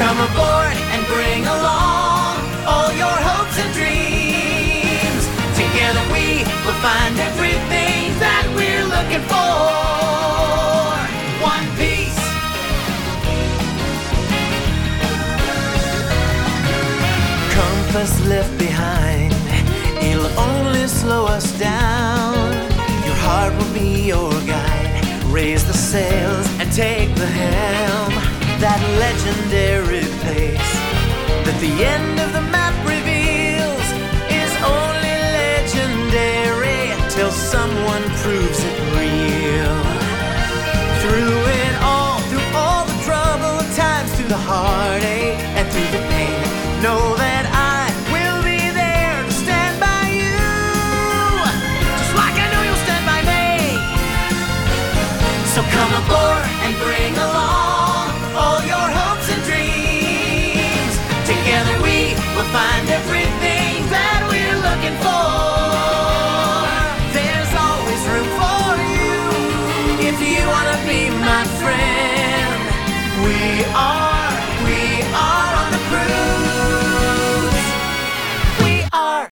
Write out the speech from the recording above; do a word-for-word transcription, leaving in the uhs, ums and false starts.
Come aboard and bring along all your hopes and dreams. Together we will find everything that we're looking for. One Piece. Compass left behind, it'll only slow us down. Your heart will be your guide. Raise the sails and take the helm. That legendary place that the end of the map reveals is only legendary till someone proves it real. Through it all, through all the troubled times, through the heartache and through the pain, know that I will be there to stand by you, just like I know you'll stand by me. So come aboard and bring along all your hopes and dreams. Together we will find everything that we're looking for. There's always room for you if you wanna be my friend. We are